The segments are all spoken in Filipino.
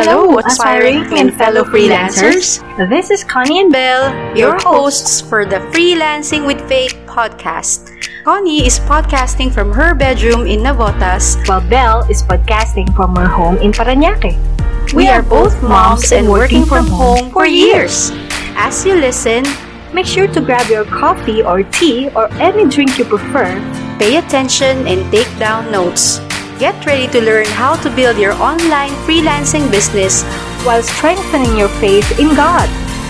Hello, aspiring and fellow freelancers. This is Connie and Belle, your hosts for the Freelancing with Faith podcast. Connie is podcasting from her bedroom in Navotas, while Belle is podcasting from her home in Parañaque. We are both moms and working from home for years. As you listen, make sure to grab your coffee or tea or any drink you prefer. Pay attention and take down notes. Get ready to learn how to build your online freelancing business while strengthening your faith in God.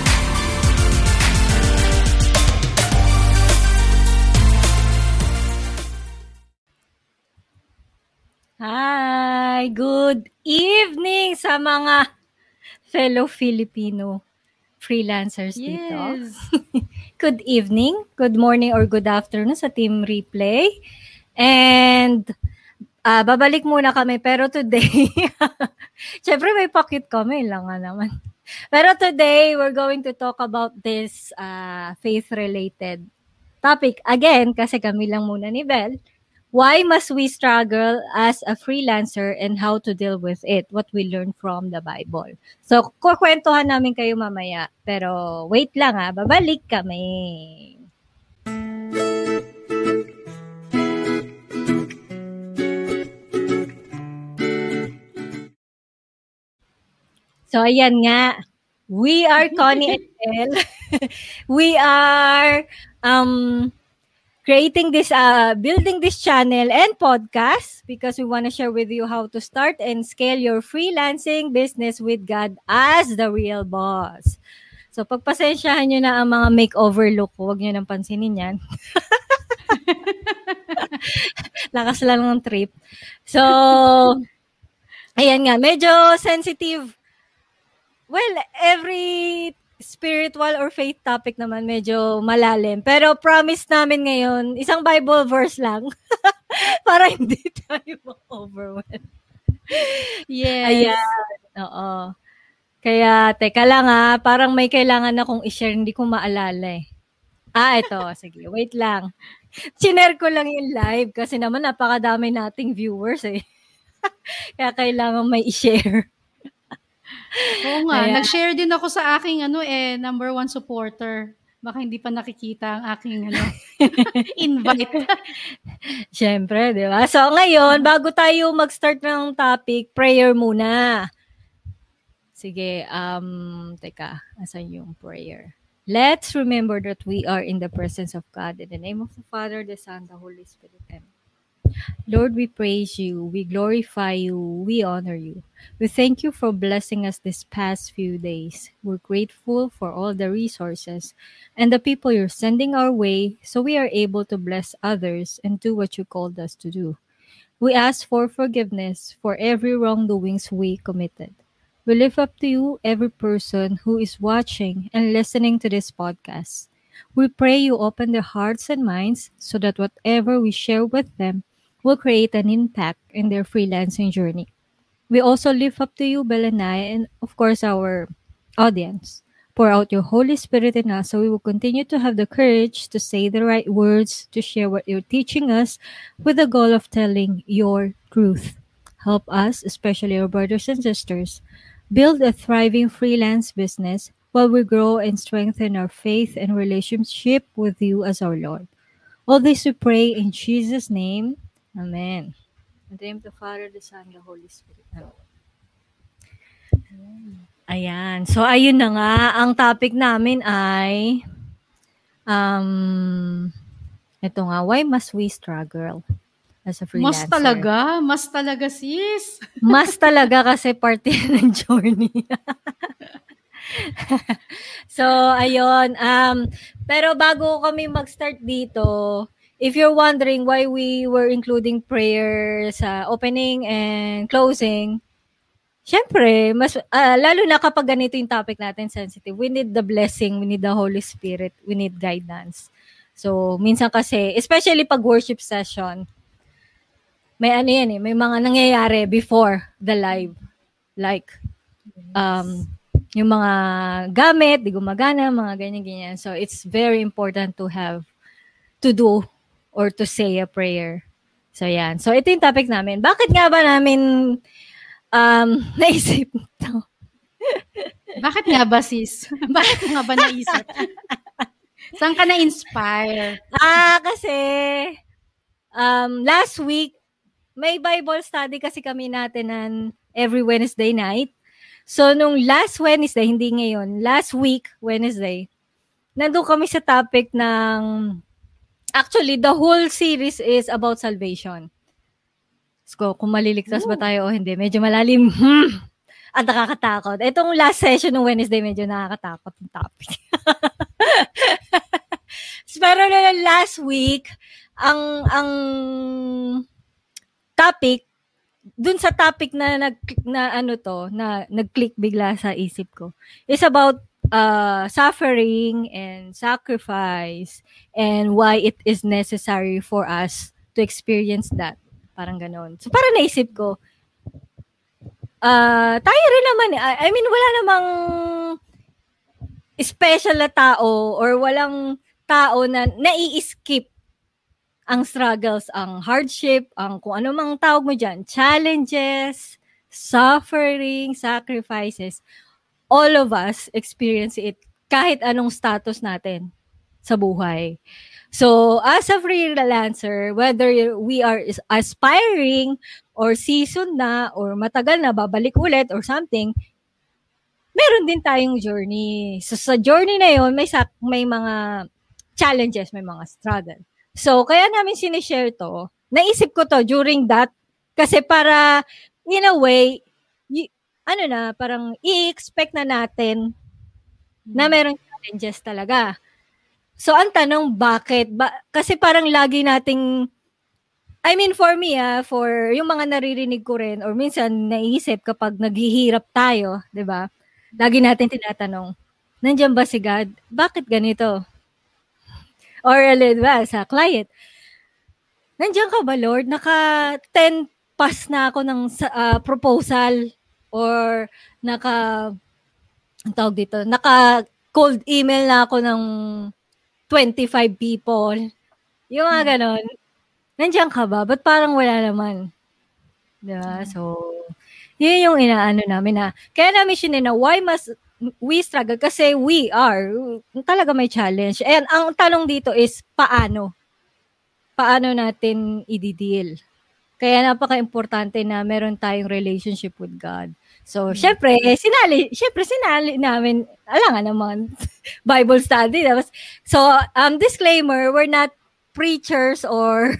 Hi! Good evening sa mga fellow Filipino freelancers dito. Good evening, good morning, or good afternoon sa Team Replay. And babalik muna kami, pero today, syempre may pocket kami lang naman. Pero today, we're going to talk about this faith-related topic. Again, kasi kami lang muna ni Belle. Why must we struggle as a freelancer and how to deal with it? What we learn from the Bible. So, kukwentuhan namin kayo mamaya. Pero wait lang babalik kami. So, ayan nga. We are Connie and Elle. We are creating this, building this channel and podcast because we want to share with you how to start and scale your freelancing business with God as the real boss. So, pagpasensyahan nyo na ang mga makeover look ko. Huwag nyo nang pansinin yan. Lakas lang ng trip. So, ayan nga. Medyo sensitive. Well, every spiritual or faith topic naman medyo malalim. Pero promise namin ngayon, isang Bible verse lang para hindi tayo ma-overwhelm. Yes. Ayan. Oo. Kaya, teka lang parang may kailangan akong i-share, hindi ko maalala eh. Ito. Sige, wait lang. Sinare ko lang yung live kasi naman napakadami nating viewers eh. Kaya kailangan may i-share. Oo nga, nag-share din ako sa aking number 1 supporter. Baka hindi pa nakikita ang aking invite. Siyempre, di ba? So ngayon, bago tayo mag-start ng topic, prayer muna. Sige, teka, asan yung prayer? Let's remember that we are in the presence of God. In the name of the Father, the Son, the Holy Spirit. Amen. Lord, we praise you, we glorify you, we honor you. We thank you for blessing us this past few days. We're grateful for all the resources and the people you're sending our way so we are able to bless others and do what you called us to do. We ask for forgiveness for every wrongdoings we committed. We lift up to you every person who is watching and listening to this podcast. We pray you open their hearts and minds so that whatever we share with them will create an impact in their freelancing journey. We also lift up to you, Belle and I, and of course our audience. Pour out your Holy Spirit in us so we will continue to have the courage to say the right words, to share what you're teaching us with the goal of telling your truth. Help us, especially our brothers and sisters, build a thriving freelance business while we grow and strengthen our faith and relationship with you as our Lord. All this we pray in Jesus' name. Amen. In the name of the Father, the Son, the Holy Spirit. Ayan. So, ayun na nga. Ang topic namin ay ito nga, why must we struggle as a freelancer? Mas talaga sis. Mas talaga kasi parte ng journey. So, ayun. Pero bago kami mag-start dito, if you're wondering why we were including prayer sa opening and closing, syempre, mas, lalo na kapag ganito yung topic natin, sensitive, we need the blessing, we need the Holy Spirit, we need guidance. So, minsan kasi, especially pag worship session, may may mga nangyayari before the live. Like, yung mga gamit, di gumagana, mga ganyan-ganyan. So, it's very important to do or to say a prayer. So, yan. So, ito yung topic namin. Bakit nga ba namin naisip to. Bakit nga ba, sis? Bakit mo nga ba naisip? Saan ka na-inspire? Kasi last week, may Bible study kasi kami natin every Wednesday night. So, nung last Wednesday, hindi ngayon, last week, Wednesday, nandun kami sa topic ng, actually, the whole series is about salvation. So, kung maliligtas ba tayo o hindi, medyo malalim. At nakakatakot. Itong last session ng Wednesday, medyo nakakatakot yung topic. Pero last week, ang topic, dun sa topic na nag-click bigla sa isip ko, is about suffering and sacrifice and why it is necessary for us to experience that. Parang ganon. So, parang naisip ko, tayo rin naman, I mean, wala namang special na tao or walang tao na nai-skip ang struggles, ang hardship, ang kung ano mang tawag mo dyan, challenges, suffering, sacrifices. All of us experience it kahit anong status natin sa buhay. So, as a freelancer, whether we are aspiring or seasoned na or matagal na babalik ulit or something, meron din tayong journey. So, sa journey na yun, may mga challenges, may mga struggle. So, kaya namin sinishare to. Naisip ko to during that kasi para, in a way, parang i-expect na natin na merong challenges talaga. So, ang tanong, bakit? Kasi parang lagi nating, I mean, for me, for yung mga naririnig ko rin, or minsan naisip kapag naghihirap tayo, di ba? Lagi natin tinatanong, nandiyan ba si God? Bakit ganito? Or, di ba, sa client, nandiyan ka ba, Lord? Naka 10 pass na ako ng proposal or naka cold email na ako ng 25 people. Yung mga ganon. Nandiyan ka ba? Ba't parang wala naman? Diba? So, yun yung inaano namin na. Kaya namin siya na, why must we struggle? Kasi talaga may challenge. And ang tanong dito is, paano? Paano natin i-deal? Kaya napaka-importante na meron tayong relationship with God. So, syempre, sinali namin, alangan naman, Bible study. So, disclaimer, we're not preachers or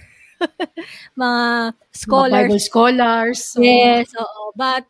mga scholars. Bible scholars. So. Yes, oo. But,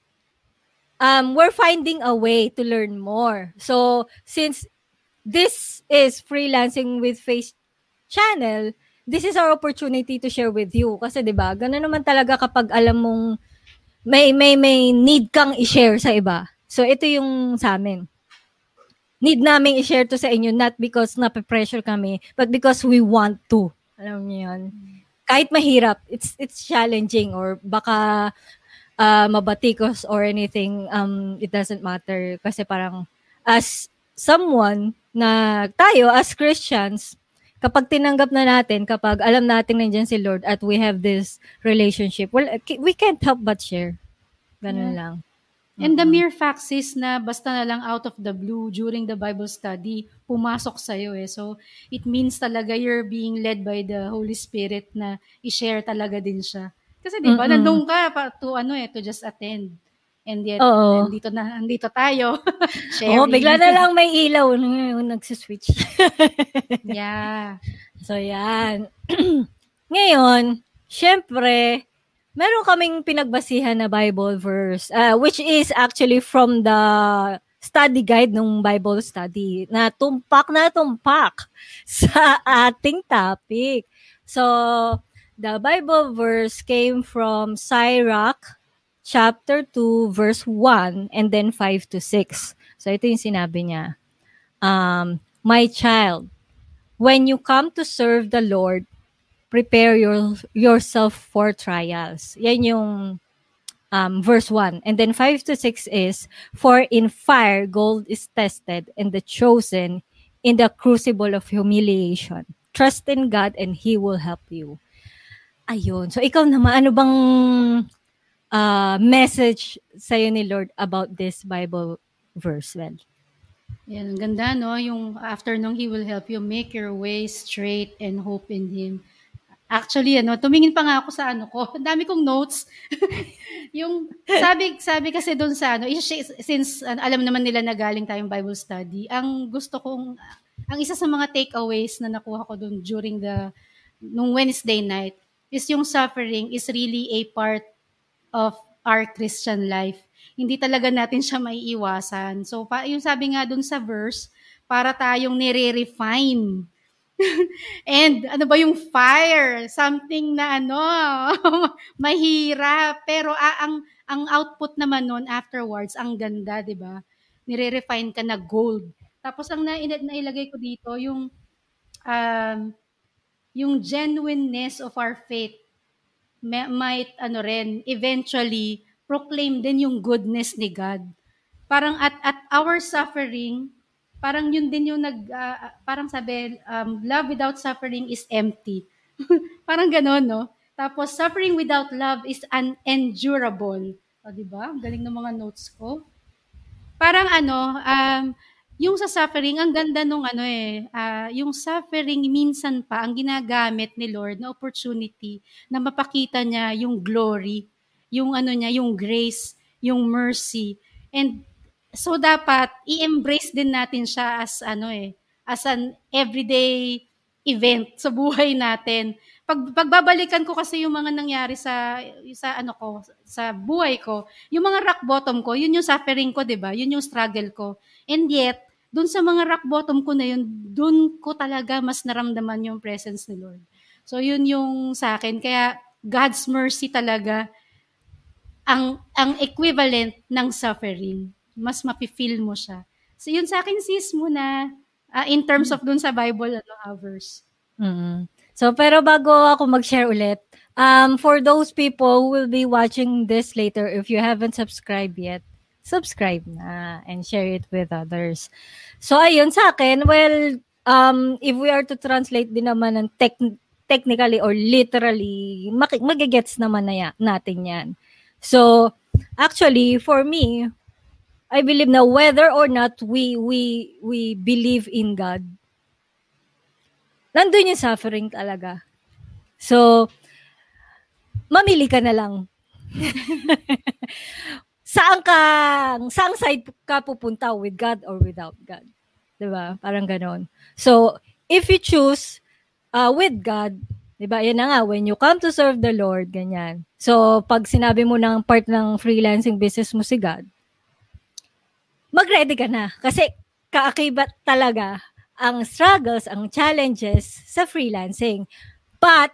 we're finding a way to learn more. So, since this is Freelancing with Faith channel, this is our opportunity to share with you. Kasi, di ba, gano'n naman talaga kapag alam mong may need kang i-share sa iba. So, ito yung sa amin. Need namin i-share to sa inyo, not because nape-pressure kami, but because we want to. Alam niyo yun? Kahit mahirap, it's challenging or baka mabatikos or anything, it doesn't matter. Kasi parang, as someone na tayo, as Christians, kapag tinanggap na natin, kapag alam natin nandiyan si Lord at we have this relationship, well, we can't help but share. Ganun lang. And the mere fact is na basta na lang out of the blue during the Bible study, pumasok sa'yo eh. So, it means talaga you're being led by the Holy Spirit na i-share talaga din siya. Kasi di ba, nandun ka to just attend. And yet, nandito tayo. Sharing. Bigla na lang may ilaw nagsiswitch. Yeah. So, yan. Ngayon, syempre, meron kaming pinagbasihan na Bible verse, which is actually from the study guide ng Bible study na tumpak sa ating topic. So, the Bible verse came from Sirach, chapter 2, verse 1, and then 5 to 6. So, ito yung sinabi niya. My child, when you come to serve the Lord, prepare yourself for trials. Yan yung verse 1. And then 5 to 6 is, for in fire gold is tested, and the chosen in the crucible of humiliation. Trust in God and He will help you. Ayun. So, ikaw naman, ano bang message sa'yo ni Lord about this Bible verse? Well, Yan, ang ganda, no? Yung after nung He will help you make your way straight and hope in Him. Actually, tumingin pa nga ako sa ko. Ang dami kong notes. Yung sabi kasi doon sa since alam naman nila na galing tayong Bible study, ang isa sa mga takeaways na nakuha ko doon during nung Wednesday night is yung suffering is really a part of our Christian life. Hindi talaga natin siya maiiwasan. So, yung sabi nga doon sa verse, para tayong nire-refine. And ano ba yung fire? Something na mahirap. Pero ang output naman nun afterwards, ang ganda, di ba? Nire-refine ka na gold. Tapos ang nailagay ko dito, yung genuineness of our faith might eventually proclaim din yung goodness ni God. Parang at our suffering, parang yun din yung parang sabi, love without suffering is empty. Parang gano'n, no? Tapos, suffering without love is unendurable. O, diba? Ang galing ng mga notes ko. Parang yung sa suffering, ang ganda nung yung suffering minsan pa, ang ginagamit ni Lord na opportunity na mapakita niya yung glory, yung yung grace, yung mercy. And so dapat i-embrace din natin siya as as an everyday event sa buhay natin. Pagbabalikan ko kasi yung mga nangyari sa buhay ko, yung mga rock bottom ko, yun yung suffering ko, 'di ba? Yun yung struggle ko. And yet, dun sa mga rock bottom ko na yun, dun ko talaga mas naramdaman yung presence ni Lord. So yun yung sa akin. Kaya God's mercy talaga ang equivalent ng suffering. Mas mapi-feel mo siya. So yun sa akin, sis, muna in terms of dun sa Bible verse. Mm-hmm. So pero bago ako mag-share ulit, for those people who will be watching this later, if you haven't subscribed yet, subscribe na and share it with others. So ayun sa akin, well, if we are to translate din naman ng technically or literally, magigets naman na natin yan. So actually, for me, I believe na whether or not we believe in God, nandun yung suffering talaga. So, mamili ka na lang. Saang side ka pupunta, with God or without God? Diba? Parang ganon. So, if you choose with God, diba? Yan na nga, when you come to serve the Lord, ganyan. So, pag sinabi mo ng part ng freelancing business mo si God, mag-ready ka na. Kasi kaakibat talaga ang struggles, ang challenges sa freelancing. But,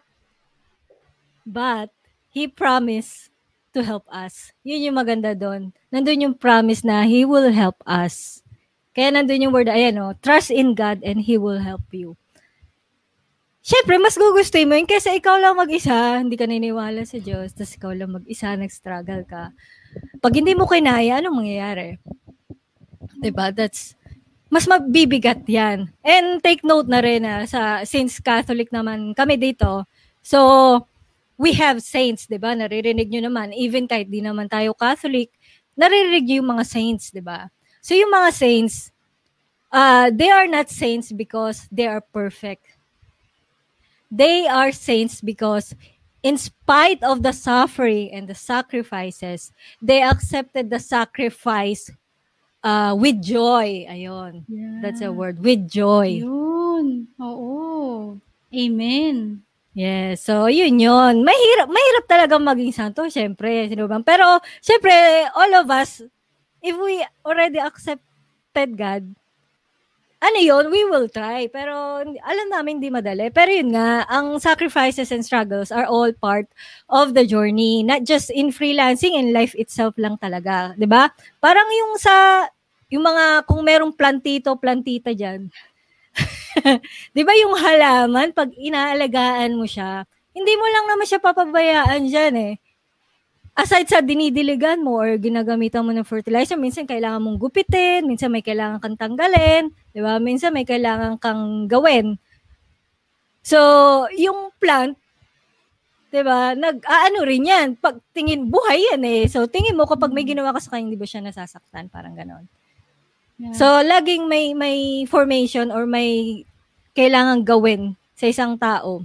He promised to help us. Yun yung maganda doon. Nandun yung promise na He will help us. Kaya nandun yung word, trust in God and He will help you. Siyempre, mas gugustuhin mo yun kasi ikaw lang mag-isa, hindi ka naniniwala sa Diyos, tapos ikaw lang mag-isa, nag-struggle ka. Pag hindi mo kinaya, anong mangyayari? Diba? Mas mabibigat yan. And take note na rin since Catholic naman kami dito, so we have saints, diba? Naririnig nyo naman, even kahit di naman tayo Catholic, naririnig nyo yung mga saints, diba? So yung mga saints, they are not saints because they are perfect. They are saints because in spite of the suffering and the sacrifices, they accepted the sacrifice with joy. Ayun. Yeah. That's a word. With joy. Yun. Oo. Amen. Yes. So, yun. Mahirap talagang maging santo, syempre. Sino ba? Pero, syempre, all of us, if we already accepted God, we will try. Pero, alam namin hindi madali. Pero yun nga, ang sacrifices and struggles are all part of the journey. Not just in freelancing, in life itself lang talaga. 'Di ba? Parang yung mga, kung merong plantita dyan, di ba yung halaman, pag inaalagaan mo siya, hindi mo lang naman siya papabayaan dyan Aside sa dinidiligan mo or ginagamitan mo ng fertilizer, minsan kailangan mong gupitin, minsan may kailangan kang tanggalin, di ba? Minsan may kailangan kang gawin. So, yung plant, 'Diba? Nag-aano rin yan. Pag tingin, buhay yan eh. So, tingin mo kapag may ginawa ka sa kanya, hindi ba siya nasasaktan? Parang ganon. Yeah. So, laging may formation or may kailangan gawin sa isang tao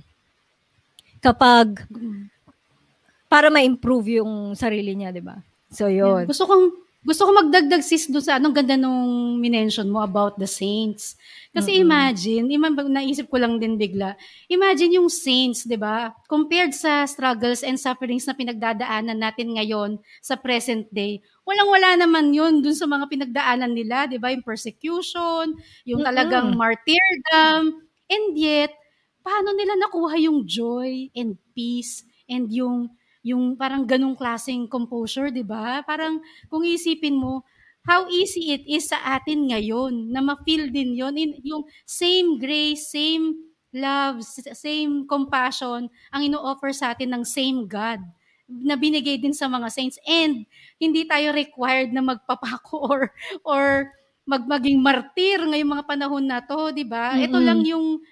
kapag para ma-improve yung sarili niya, 'di ba? So, yun. Yeah. Gusto ko magdagdag sis doon sa anong ganda nung minention mo about the saints. Kasi imagine, naisip ko lang din bigla, imagine yung saints, di ba? Compared sa struggles and sufferings na pinagdadaanan natin ngayon sa present day, walang-wala naman yun dun sa mga pinagdaanan nila, di ba? Yung persecution, yung talagang martyrdom, and yet, paano nila nakuha yung joy and peace and yung parang ganung klaseng composure, di ba? Parang kung isipin mo, how easy it is sa atin ngayon na ma-feel din yon, yung same grace, same love, same compassion ang ino-offer sa atin ng same God na binigay din sa mga saints, and hindi tayo required na magpapako or maging martir ngayong mga panahon na to, di ba? Ito lang yung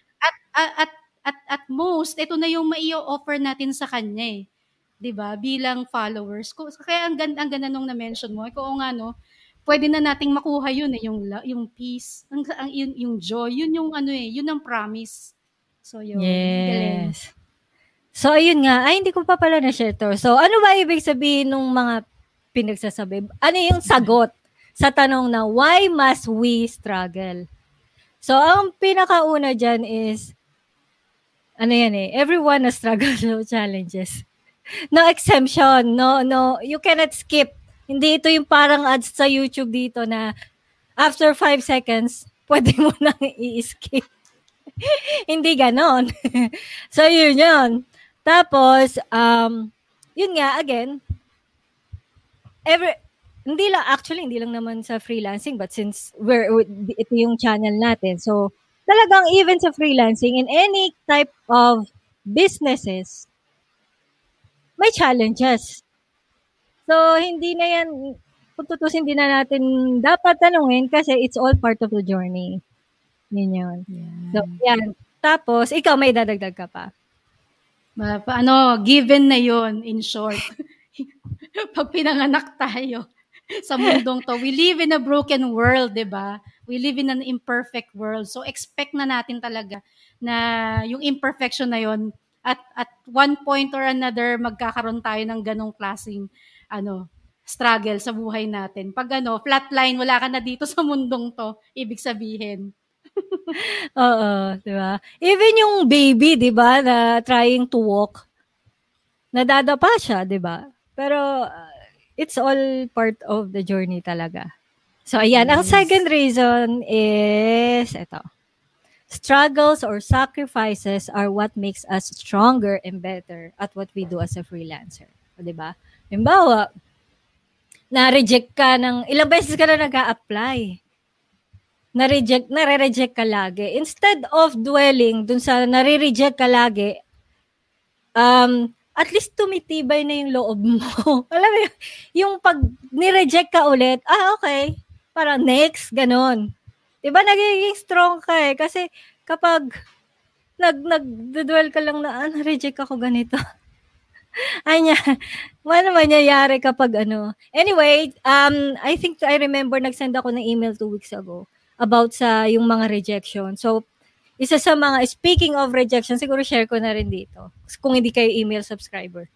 at most, ito na yung mai-offer natin sa kanya eh. 'Di ba? Bilang followers. Kaya ang ganda nung na-mention mo. Oo nga no. Pwede na nating makuha 'yun eh, yung peace, yung joy, 'yun yung yun ang promise. So yun. Galing. Yes. So ayun nga, hindi ko pa pala na-share to. So ano ba ibig sabihin ng mga pinagsasabi? Ano yung sagot sa tanong na why must we struggle? So ang pinakauna diyan is everyone has struggles with challenges. No exemption, no, you cannot skip. Hindi ito yung parang ads sa YouTube dito na after 5 seconds, pwede mo nang i-skip. Hindi ganon. So, yun. Tapos, yun nga, again, hindi lang naman sa freelancing, but since ito yung channel natin, so, talagang even sa freelancing, in any type of businesses, may challenges. So, hindi na yan, kung tutusin, hindi na natin dapat tanungin kasi it's all part of the journey. Yun. Yeah. So, yan. Tapos, ikaw may dadagdag ka pa. Given na yun, in short. Pag pinanganak tayo sa mundong to, we live in a broken world, di ba? We live in an imperfect world. So, expect na natin talaga na yung imperfection na yun, at one point or another, magkakaroon tayo ng ganong klaseng struggle sa buhay natin. Pag flatline, wala ka na dito sa mundong to, ibig sabihin. Oo, di ba? Even yung baby, di ba, na trying to walk, nadadapa siya, di ba? Pero it's all part of the journey talaga. So, ayan. Yes. Ang second reason is ito. Struggles or sacrifices are what makes us stronger and better at what we do as a freelancer. O, diba? Halimbawa, na-reject ka ilang beses ka na nag-a-apply. Nare-reject ka lagi. Instead of dwelling dun sa nare-reject ka lagi, at least tumitibay na yung loob mo. Alam mo, yung pag ni-reject ka ulit, okay, parang next, ganon. Diba, nagiging strong ka eh. Kasi kapag nag-dwell ka lang na, na-reject ako ganito. Ano mangyayari kapag Anyway, I think I remember nag-send ako ng email 2 weeks ago about sa yung mga rejection. So, isa sa mga, speaking of rejection, siguro share ko na rin dito. Kung hindi kayo email subscriber.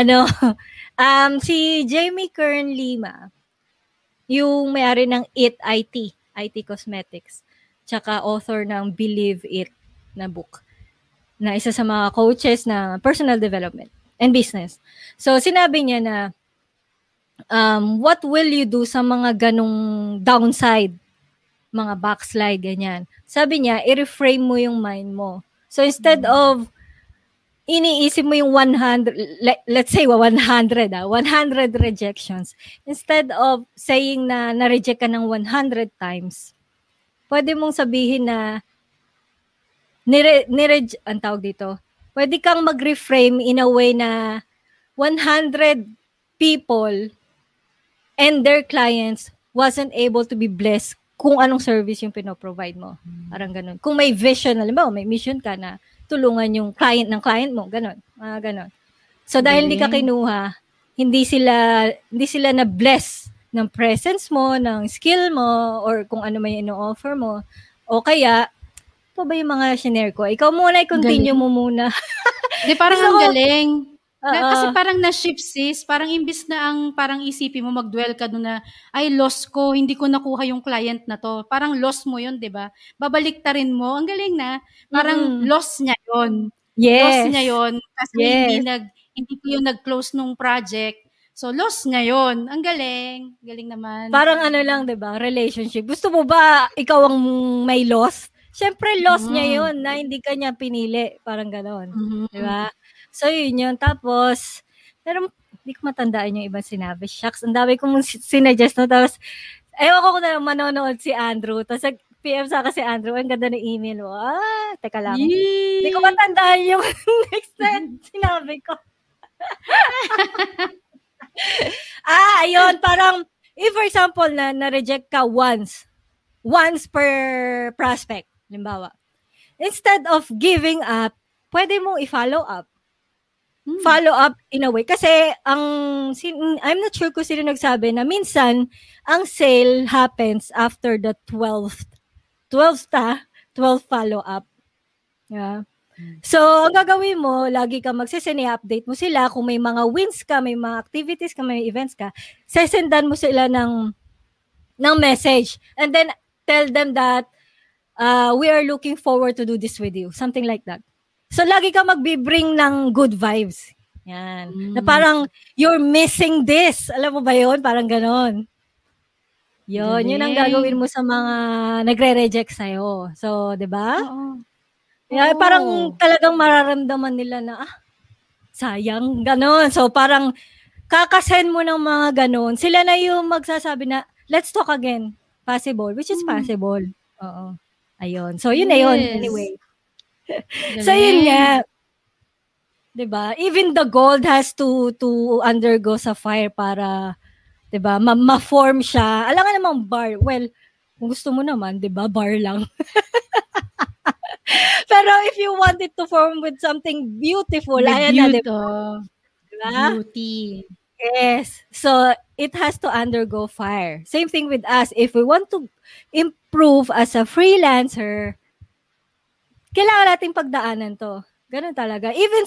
Si Jamie Kern Lima, yung may-ari ng IT Cosmetics, tsaka author ng Believe It na book, na isa sa mga coaches na personal development and business. So, sinabi niya na, what will you do sa mga ganong downside, mga backslide, ganyan. Sabi niya, i-reframe mo yung mind mo. So, instead of iniisip mo yung 100, let's say 100 rejections. Instead of saying na na-reject ka ng 100 times, pwede mong sabihin na ang tawag dito, pwede kang mag-reframe in a way na 100 people and their clients wasn't able to be blessed kung anong service yung pinoprovide mo. Parang ganun. Kung may vision, alam mo, may mission ka na tulungan yung client ng client mo, ganun. Ganun. So dahil hindi ka Galing. kinuha, hindi sila na-bless ng presence mo, ng skill mo, or kung ano man yung ino-offer mo. O kaya, ito ba yung mga shinare ko? Ikaw muna, i-continue Galing. mo muna. Di, parang Gusto ang ko- galing. Kasi Oo. parang na-shift, sis. Parang imbis na parang isipin mo, mag-dwell ka doon na, ay, loss ko, hindi ko nakuha yung client na to. Parang loss mo yun, di ba? Babalik ta rin mo. Ang galing na. Parang loss niya yun. Yes. Loss niya yun. Kasi Yes. hindi kayo nag-close nung project. So, loss niya yun. Ang galing. Galing naman. Parang ano lang, 'di ba? Relationship. Gusto mo ba ikaw ang may loss? Syempre loss niya 'yon na hindi ka niya pinili, parang gano'n. 'Di ba? So yun yun. Tapos pero hindi ko matandaan yung ibang sinabi. Shucks, ang dami kong sinuggest no. Tapos ewan ko kung na manonood si Andrew. Tapos PM sa akin si Andrew, ang ganda ng email mo. Teka lang. Hindi ko matandaan yung next na sinabi ko. Ayun, parang, if for example, na-reject ka once per prospect, limbawa, instead of giving up, pwede mong i-follow up. Follow up in a way. Kasi, I'm not sure kung sino nagsabi na minsan, ang sale happens after the 12th follow up. Yeah. So, ang gagawin mo, lagi ka update mo sila. Kung may mga wins ka, may mga activities ka, may events ka, sesendan mo sila ng message. And then, tell them that we are looking forward to do this with you. Something like that. So, lagi ka magbibring ng good vibes. Yan. Na parang, you're missing this. Alam mo ba yun? Parang ganon. Yun ang gagawin mo sa mga nagre-reject sa'yo. So, di ba? Oo. Yeah, parang talagang mararamdaman nila na, sayang, ganon. So, parang kakasend mo ng mga ganon. Sila na yung magsasabi na, let's talk again. Possible, which is possible. Oo. Ayun. So, yun na yun. Anyway. So, yun nga. Diba? Even the gold has to undergo sa fire para, diba, ma-form siya. Alam nga namang bar. Well, kung gusto mo naman, diba, bar lang. Pero if you want it to form with something beautiful, ayan na, diba? Beauty. Yes. So, it has to undergo fire. Same thing with us. If we want to improve as a freelancer, kailangan nating pagdaanan to. Ganun talaga. Even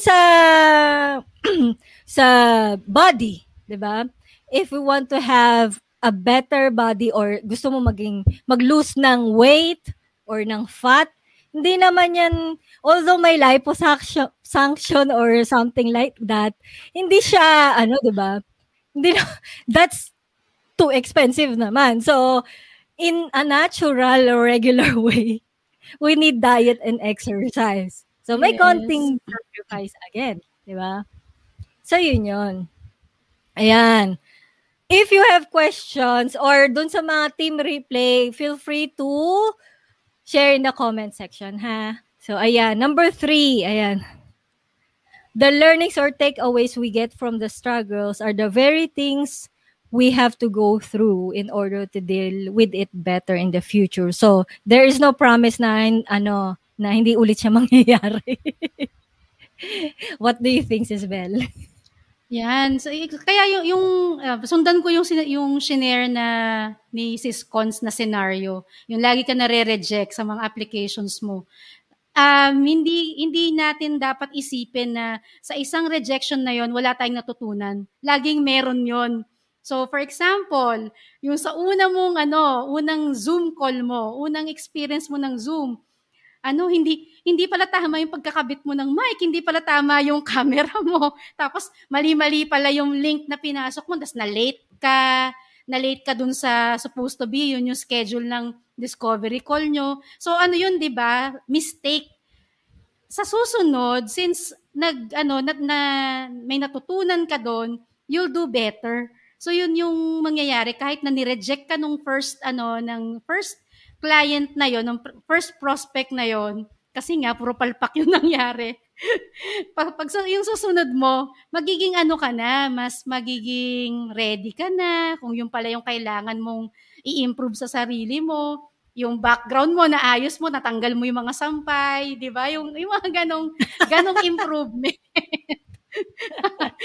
sa body, diba? If we want to have a better body or gusto mo mag-lose ng weight or ng fat, hindi naman yan, although may liposuction or something like that, hindi siya, diba? That's too expensive naman. So, in a natural or regular way, we need diet and exercise. So, may konting sacrifice again. Diba? So, yun. Ayan. If you have questions or dun sa mga team replay, feel free to share in the comment section, ha? So, ayan. Number 3, ayan. The learnings or takeaways we get from the struggles are the very things we have to go through in order to deal with it better in the future. So, there is no promise na hindi ulit siya mangyayari. What do you think, Sis Bel? Yan. So, kaya yung sundan ko yung shinare na ni Sis Cons na scenario. Yung lagi ka nare-reject sa mga applications mo. Hindi natin dapat isipin na sa isang rejection na yon wala tayong natutunan. Laging meron yon. So, for example, yung sa unang Zoom call mo, unang experience mo ng Zoom, hindi pala tama yung pagkakabit mo ng mic, hindi pala tama yung camera mo. Tapos, mali-mali pala yung link na pinasok mo, tapos na-late ka dun sa supposed to be, yun yung schedule ng discovery call nyo. So, yun, di ba? Mistake. Sa susunod, since may natutunan ka dun, you'll do better. So, yun yung mangyayari. Kahit na nireject ka nung first client na yon, ng first prospect na yon, kasi nga, puro palpak yung nangyari. Pag yung susunod mo, magiging mas magiging ready ka na, kung yung pala yung kailangan mong i-improve sa sarili mo, yung background mo, naayos mo, natanggal mo yung mga sampay, di ba? Yung mga ganong improvement.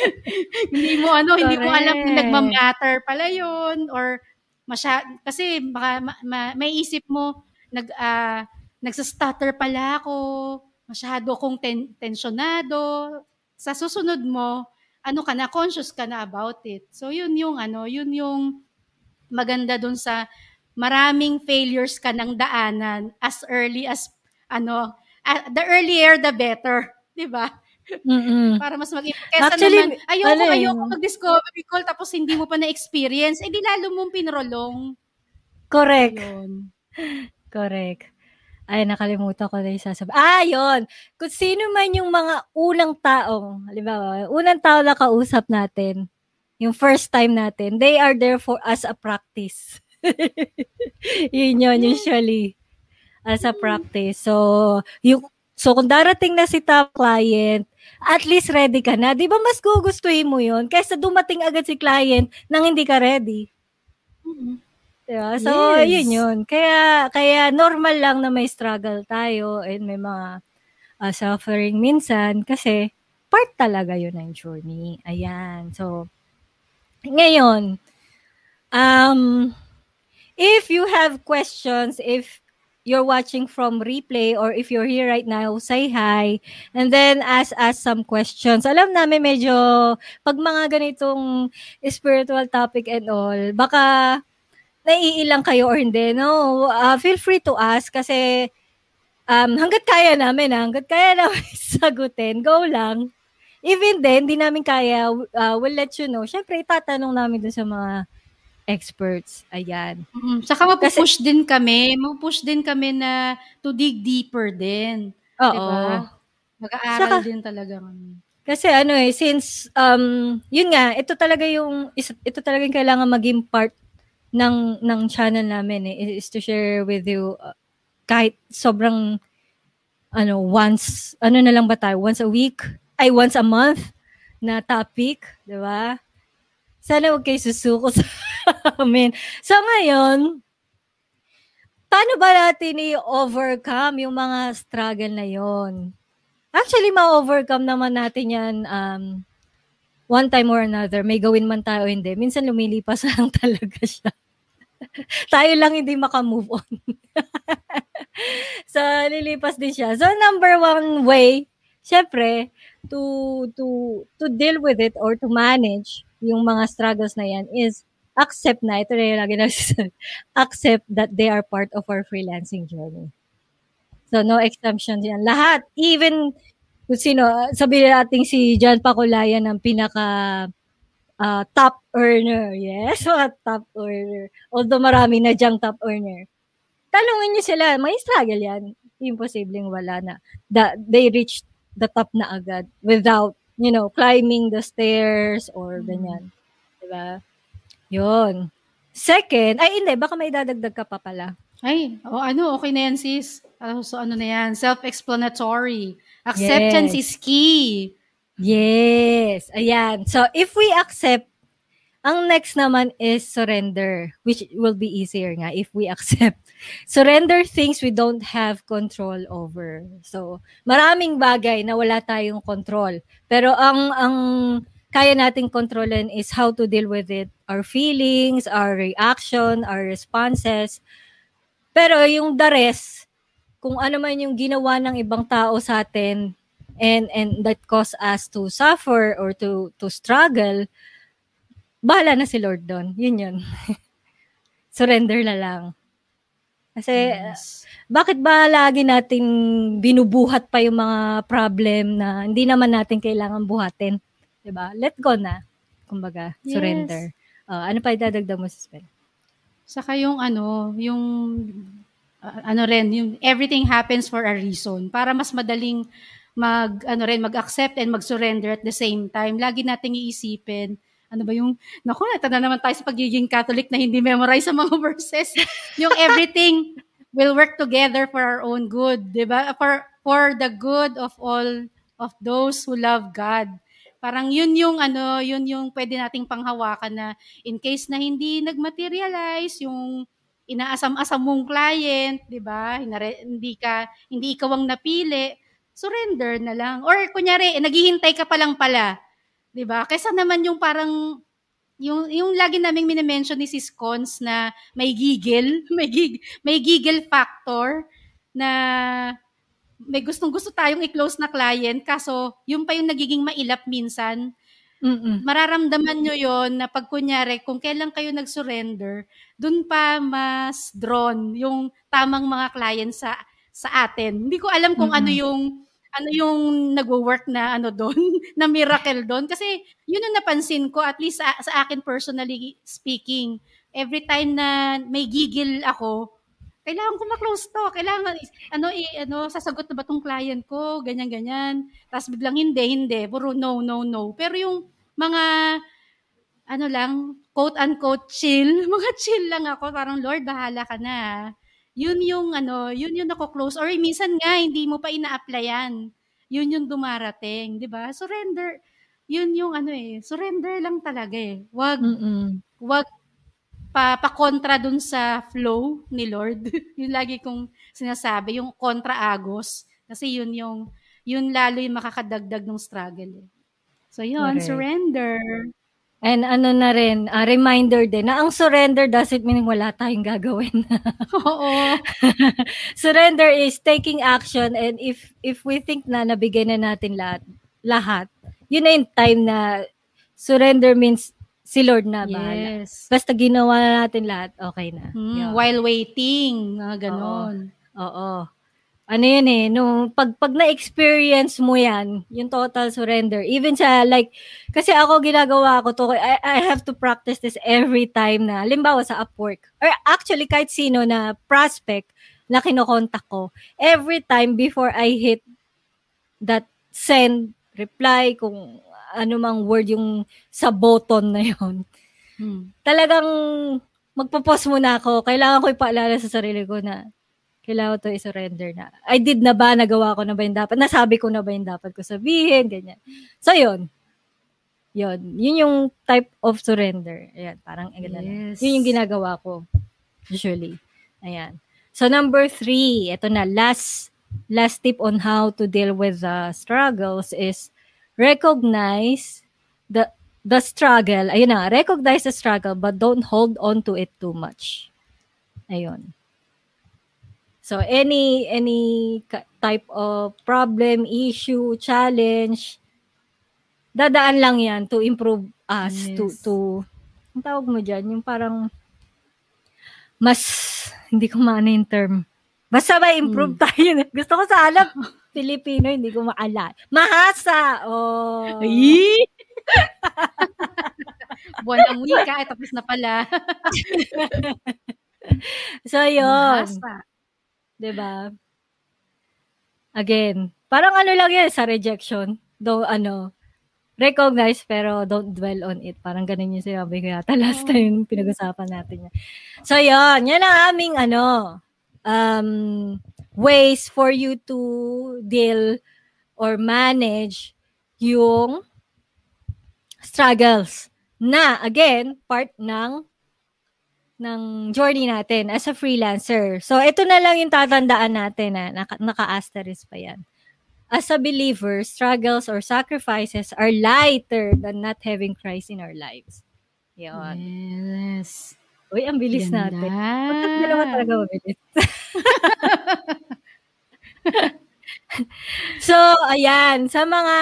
Hindi mo alam na Correct. nagma-matter pala yun or kasi baka may isip mo nagsa-stutter pala ako, masyado akong tensyonado. Sa susunod mo, conscious ka na about it. So yun yung maganda dun sa maraming failures ka ng daanan as early as the earlier the better, 'di ba? Mm. Para mas kesa Actually, naman ayoko eh, mag-discovery call tapos hindi mo pa na-experience, di lalo mong pinrolong. correct. Yun. Correct. Ay, nakalimutan ko na yung sasabihin. Yun. Kung sino man yung mga unang tao na kausap natin, yung first time natin, they are there for as a practice. Yun usually. As a practice. So kung darating na si top client, at least ready ka na. Di ba mas gugustuhin mo yun kaysa dumating agad si client nang hindi ka ready? Diba? So, yun. Kaya normal lang na may struggle tayo and may mga suffering minsan kasi part talaga yun ng journey. Ayan. So, ngayon, if you have questions, if you're watching from replay or if you're here right now, say hi and then ask us some questions. Alam namin medyo pag mga ganitong spiritual topic and all, baka naiilang kayo or hindi, no? Feel free to ask kasi hanggat kaya namin sagutin, go lang. Even then, hindi namin kaya, we'll let you know. Siyempre, itatanong namin dun sa mga experts. Ayan. Saka mapupush din kami na to dig deeper din. Oo. Diba? Mag-aaral din talaga kami. Kasi since, yun nga, ito talaga yung kailangan maging part ng channel namin is to share with you kahit sobrang once a week, once a month na topic, di ba? Sana huwag kayo susuko sa amin. So ngayon, paano ba natin i-overcome yung mga struggle na yon? Actually, ma-overcome naman natin yan one time or another. May gawin man tayo hindi. Minsan lumilipas lang talaga siya. Tayo lang hindi makamove on. So, lilipas din siya. So, number one way, syempre, to deal with it or to manage yung mga struggles na yan is accept na, ito na yung lagi accept that they are part of our freelancing journey. So, no exemptions yan. Lahat, even kung sino, sabihin natin si John Paculayan ang pinaka top earner. Yes, mga top earner. Although marami na diyang top earner. Tanungin niyo sila, may struggle yan. Imposibleng wala na. They reached the top na agad without, climbing the stairs or ganyan. Diba? Yun. Second, hindi, baka may dadagdag ka pa pala. Okay na yan, sis. So, na yan? Self-explanatory. Acceptance is key. Yes. Ayan. So, if we accept, ang next naman is surrender, which will be easier nga if we accept. Surrender things we don't have control over. So, maraming bagay na wala tayong control. Pero ang kaya nating kontrolin is how to deal with it. Our feelings, our reaction, our responses. Pero yung the rest, kung ano man yung ginawa ng ibang tao sa atin, and that cause us to suffer or to struggle, bahala na si Lord doon. Yun. Surrender na lang. Kasi, bakit ba lagi natin binubuhat pa yung mga problem na hindi naman natin kailangan buhatin? Diba? Let go na. Kumbaga, surrender. Ano pa idadagdag mo, Sis Ben? Saka yung everything happens for a reason. Para mas madaling mag-accept and mag-surrender at the same time. Lagi nating iisipin, natanda naman tayo sa pagiging Catholic na hindi memorize sa mga verses. Yung everything will work together for our own good, 'di ba? For the good of all of those who love God. Parang yun yung pwede nating panghawakan na in case na hindi nagmaterialize yung inaasam-asam mong client, 'di ba? Hindi ikaw ang napili, surrender na lang. Or kunyari, naghihintay ka pa lang pala 'Di ba? Kaysa naman yung parang yung lagi naming mini-mention ni Sis Cons na may gigil, may gigil factor na may gustong-gusto tayong i-close na client kaso yung pa yung nagiging mailap minsan. Mararamdaman nyo yon na pag kunyari, kung kailan kayo nag-surrender, dun pa mas drawn yung tamang mga client sa atin. Hindi ko alam kung ano yung nagwo-work na ano doon, na miracle doon. Kasi yun ang napansin ko, at least sa akin personally speaking, every time na may gigil ako, kailangan ko ma-close to. Kailangan, sasagot na ba tong client ko? Ganyan. Tapos biglang hindi. Puro no. Pero yung mga, quote-unquote chill, mga chill lang ako. Parang, Lord, bahala ka na. Yun yung nako-close. Or minsan nga, hindi mo pa ina-applyan. Yun yung dumarating. Diba? Surrender. Yun yung surrender lang talaga eh. Wag pa-kontra dun sa flow ni Lord. Yung lagi kong sinasabi, yung kontra-agos. Kasi yun lalo yung makakadagdag ng struggle. So yun, correct. Surrender. And na rin, reminder din na ang surrender doesn't mean wala tayong gagawin. Oo. Surrender is taking action, and if we think na nabigay na natin lahat, yun na yung time na surrender means si Lord na bahala. Yes. Basta ginawa na natin lahat, okay na. While waiting, ganon. Oo. Ano yun eh, pag na-experience mo yan, yung total surrender, even sa kasi ako ginagawa ko to, I have to practice this every time na, halimbawa sa Upwork, or actually kahit sino na prospect na kinokontak ko, every time before I hit that send, reply, kung ano mang word yung sa button na yun. Talagang magpo-pause muna ako. Kailangan ko ipaalala sa sarili ko na kailangan to i-surrender na. I did na ba? Nagawa ko na ba yung dapat? Nasabi ko na ba yung dapat ko sabihin? Ganyan. So, yun. Yun yung type of surrender. Ayan, parang yes. Yun yung ginagawa ko. Usually. Ayan. So, number 3. Ito na. Last tip on how to deal with the struggles is recognize the struggle. Ayun na, recognize the struggle but don't hold on to it too much. Ayun. So any type of problem, issue, challenge, dadaan lang yan to improve us. Yes. to ang tawag mo dyan, yung parang mas, hindi ko maano yung term. Basta ba improve tayo. Gusto ko sa alam, Filipino, hindi ko maalala. Mahasa! Oh. Buwan ng wika, tapos na pala. So, yun. Mahasa. Diba? Again, parang lang yan sa rejection. Recognize pero don't dwell on it. Parang ganun yung sinabi ko yata last time pinag-usapan natin yan. So, yun. Yan ang aming ways for you to deal or manage yung struggles na, again, part ng journey natin as a freelancer. So, ito na lang yung tatandaan natin na naka-asterisk pa yan. As a believer, struggles or sacrifices are lighter than not having Christ in our lives. Yun. Yes. Uy, ang bilis natin. Bakit dalawa talaga mabilis? So, ayan. Sa mga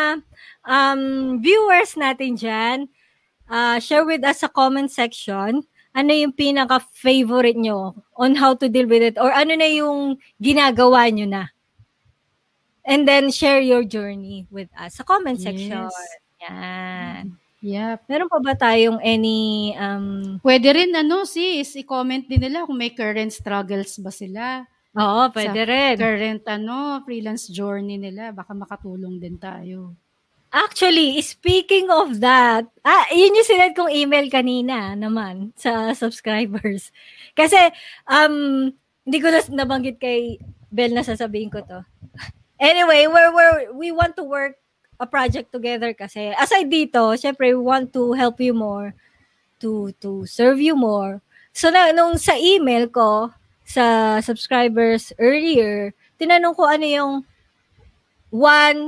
viewers natin dyan, share with us sa comment section ano yung pinaka-favorite nyo on how to deal with it or ano na yung ginagawa nyo na. And then, share your journey with us sa comment section. Yan. Yep. Meron pa ba tayong any... Pwede rin, sis, i-comment din nila kung may current struggles ba sila. Oo, pwede rin. Current, freelance journey nila. Baka makatulong din tayo. Actually, speaking of that, yun yung sinend kong email kanina naman sa subscribers. Kasi, hindi ko na nabanggit kay Bel na sasabihin ko to. Anyway, we want to work a project together kasi aside dito, syempre we want to help you more, to serve you more. So nung sa email ko sa subscribers earlier, tinanong ko ano yung one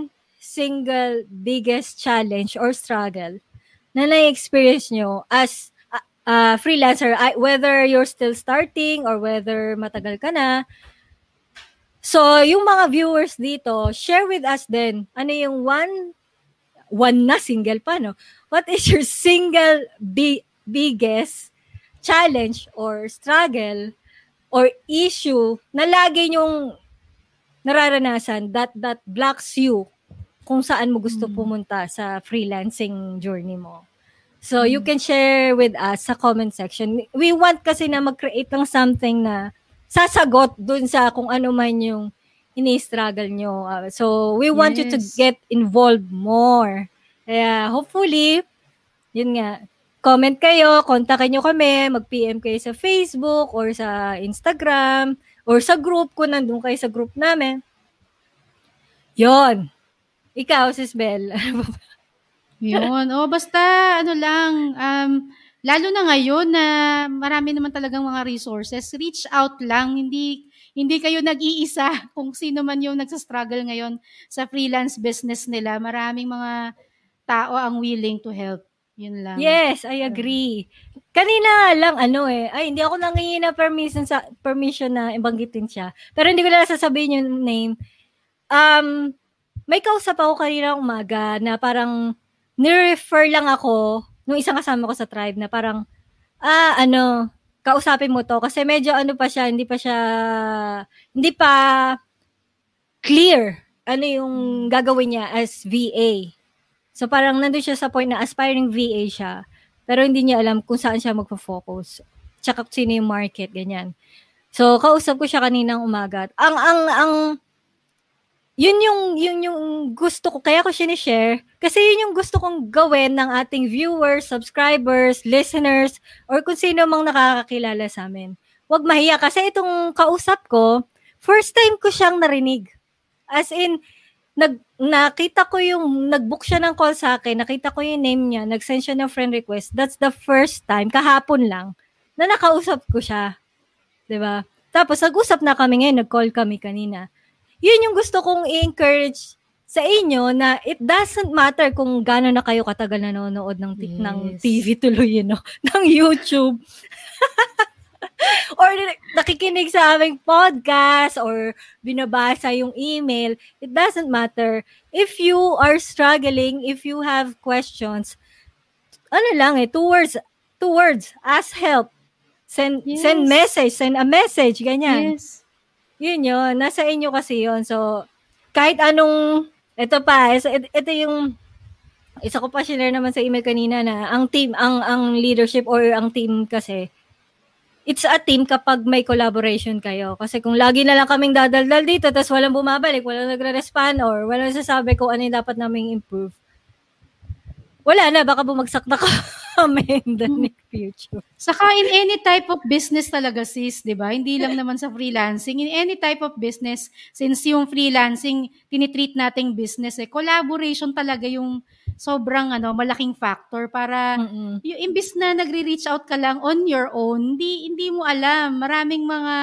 single biggest challenge or struggle na na-experience nyo as freelancer, whether you're still starting or whether matagal ka na. So, yung mga viewers dito, share with us din. Ano yung one na single pa, no? What is your single biggest challenge or struggle or issue na lagi nyong nararanasan that blocks you kung saan mo gusto pumunta sa freelancing journey mo? So, you can share with us sa comment section. We want kasi na mag-create ng something na sasagot dun sa kung ano man yung ini-struggle nyo. So, we want you to get involved more. Kaya, hopefully, yun nga, comment kayo, kontakin nyo kami, mag-PM kayo sa Facebook or sa Instagram or sa group kung nandun kayo sa group namin. Yon. Ikaw, Sis Bel. Yun. Basta, lalo na ngayon na marami naman talagang mga resources, reach out lang. Hindi kayo nag-iisa kung sino man yung nagsastruggle ngayon sa freelance business nila. Maraming mga tao ang willing to help. Yun lang. Yes, I agree. Kanina lang, hindi ako nangingi na permission na ibanggitin siya. Pero hindi ko na sasabihin yung name. May kausap ako kanina umaga na parang nirefer lang ako nung isang kasama ko sa tribe na parang, kausapin mo to kasi medyo pa siya, hindi pa clear ano yung gagawin niya as VA. So parang nandun siya sa point na aspiring VA siya, pero hindi niya alam kung saan siya magfo-focus. Tsaka sino yung market, ganyan. So kausap ko siya kaninang umaga. Yun yung gusto ko, kaya ko sinishare, kasi yun yung gusto kong gawin ng ating viewers, subscribers, listeners, or kung sino mang nakakakilala sa amin. Huwag mahiya, kasi itong kausap ko, first time ko siyang narinig. As in, nakita ko nag-book siya ng call sa akin, nakita ko yung name niya, nag-send siya ng friend request. That's the first time, kahapon lang, na nakausap ko siya. Diba? Tapos, nag-usap na kami ngayon, nag-call kami kanina. Yun yung gusto kong i-encourage sa inyo na it doesn't matter kung gaano na kayo katagal nanonood ng TV tuloy, ng YouTube. Or nakikinig sa aming podcast or binabasa yung email. It doesn't matter. If you are struggling, if you have questions, two words, ask help. Send message, send a message, ganyan. Yes. Yun, nasa inyo kasi yun. So, kahit anong, ito yung, isa ko pa share naman sa email kanina na ang team, ang leadership or ang team kasi, it's a team kapag may collaboration kayo. Kasi kung lagi na lang kaming dadaldal dito, tapos walang bumabalik, walang nagre-respond, or walang sasabi kung ano yung dapat naming improve, wala na, baka bumagsak na kami in the near future. Saka in any type of business talaga, sis, di ba? Hindi lang naman sa freelancing. In any type of business, since yung freelancing, tinitreat nating business, collaboration talaga yung sobrang malaking factor para yung imbis na nagre-reach out ka lang on your own, hindi mo alam. Maraming mga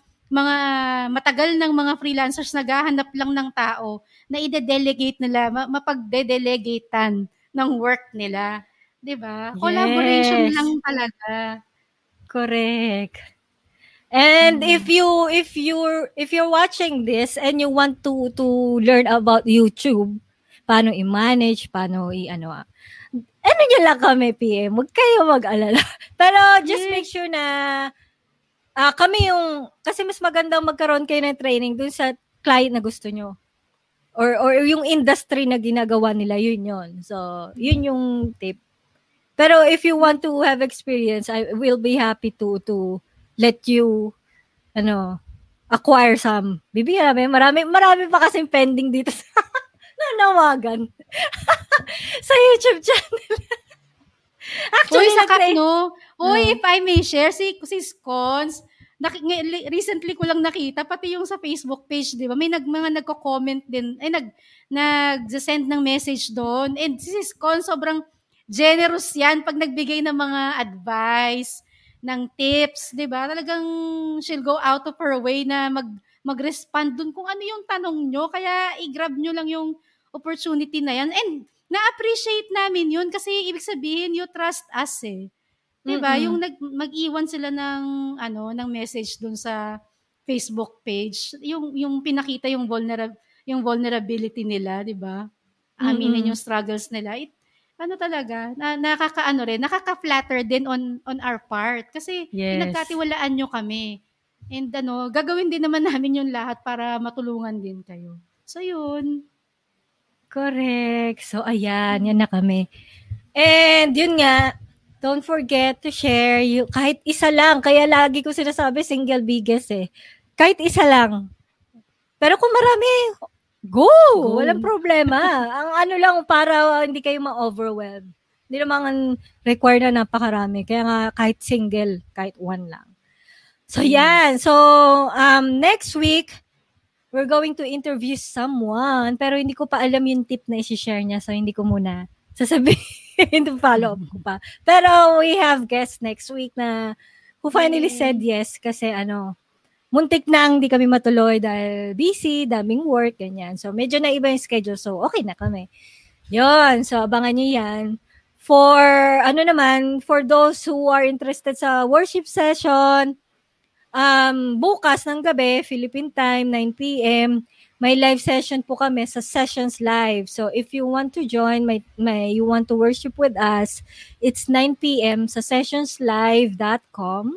matagal ng mga freelancers naghahanap lang ng tao na i-delegate nila, mapag-delegatean ng work nila. 'Di ba? Collaboration lang talaga. Correct. And if you're watching this and you want to learn about YouTube, paano i-manage, paano nyo lang kami PM, huwag kayo mag-alala. Pero just make sure na kami kasi mas magandang magkaroon kayo ng training dun sa client na gusto nyo. Or yung industry na ginagawa nila, yun. So, yun yung tip. Pero if you want to have experience, I will be happy to let you, acquire some. Bibigyan namin. Marami pa kasing pending dito sa nanawagan. Sa YouTube channel. Actually, if I may share, si Scons, recently ko lang nakita, pati yung sa Facebook page, di ba? May mga nagko-comment din, nag-send ng message doon. And si Scons, sobrang generous yan pag nagbigay ng mga advice, ng tips, di ba? Talagang she'll go out of her way na mag-respond dun kung ano yung tanong nyo. Kaya i-grab nyo lang yung opportunity na yan. And na-appreciate namin yun kasi ibig sabihin, you trust us eh. Diba? Mm-mm. Yung mag-iwan sila ng message dun sa Facebook page, yung pinakita yung vulnerability nila, diba? Aminin yung struggles nila. Talaga, nakaka-flatter din on our part kasi pinagkatiwalaan nyo kami. And gagawin din naman namin yung lahat para matulungan din kayo. So yun. Correct. So ayan, yan na kami. And yun nga, don't forget to share kahit isa lang. Kaya lagi ko sinasabi single biggest eh. Kahit isa lang. Pero kung marami, go! Walang problema. Ang lang para hindi kayo ma-overwhelm. Hindi naman require na napakarami. Kaya nga kahit single, kahit one lang. So yan. So next week, we're going to interview someone. Pero hindi ko pa alam yung tip na isi-share niya. So hindi ko muna sasabihin to follow up ko pa. Pero we have guests next week na who finally said yes kasi muntik na hindi kami matuloy dahil busy, daming work, ganyan. So medyo na iba yung schedule. So okay na kami. Yun. So abangan nyo yan. For for those who are interested sa worship session, bukas ng gabi, Philippine time, 9 p.m., may live session po kami sa Sessions Live. So if you want to join, you want to worship with us, it's 9 p.m. sa sessionslive.com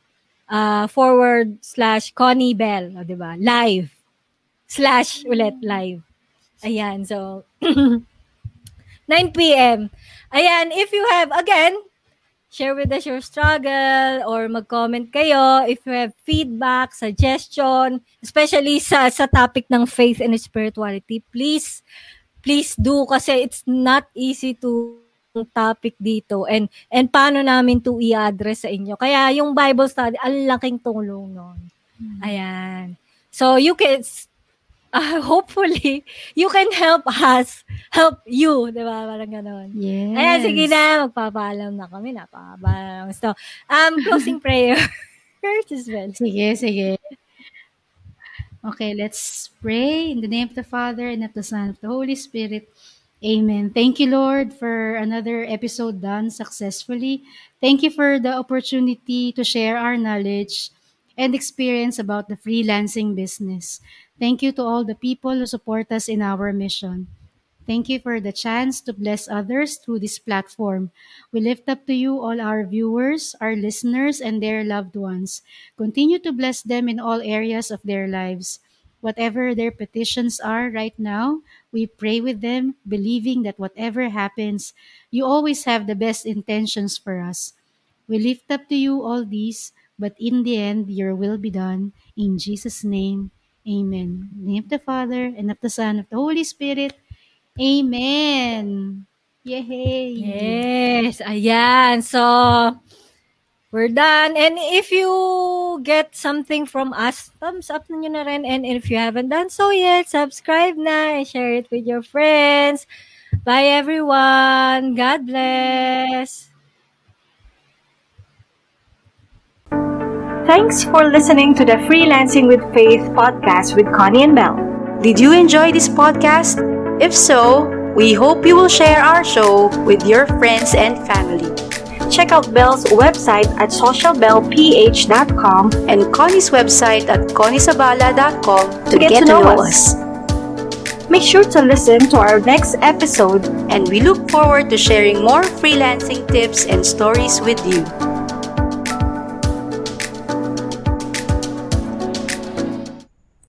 /Connie Bell. O, diba? Live. /live. Ayan. So, 9 p.m. Ayan. If you have, again, share with us your struggle or mag-comment kayo if you have feedback, suggestion, especially sa topic ng faith and spirituality. Please do kasi it's not easy to topic dito and paano namin to i-address sa inyo. Kaya yung Bible study, ang laking tulong nun. Ayan. So you can hopefully, you can help us, help you, di ba? Parang gano'n. Yes. Ayan, sige na, magpapaalam na kami, napakabang. So, closing prayer. Well. Sige. Okay, let's pray in the name of the Father, and of the Son, and of the Holy Spirit. Amen. Thank you, Lord, for another episode done successfully. Thank you for the opportunity to share our knowledge and experience about the freelancing business. Thank you to all the people who support us in our mission. Thank you for the chance to bless others through this platform. We lift up to you all our viewers, our listeners, and their loved ones. Continue to bless them in all areas of their lives. Whatever their petitions are right now, we pray with them, believing that whatever happens, you always have the best intentions for us. We lift up to you all these, but in the end, your will be done. In Jesus' name, amen. In the name of the Father, and of the Son, and of the Holy Spirit. Amen. Yay! Yes, ayan. So, we're done. And if you get something from us, thumbs up na nyo na rin. And if you haven't done so yet, subscribe na and share it with your friends. Bye, everyone. God bless. Thanks for listening to the Freelancing with Faith podcast with Connie and Belle. Did you enjoy this podcast? If so, we hope you will share our show with your friends and family. Check out Belle's website at socialbellph.com and Connie's website at conniesabala.com to get to know us. Make sure to listen to our next episode, and we look forward to sharing more freelancing tips and stories with you.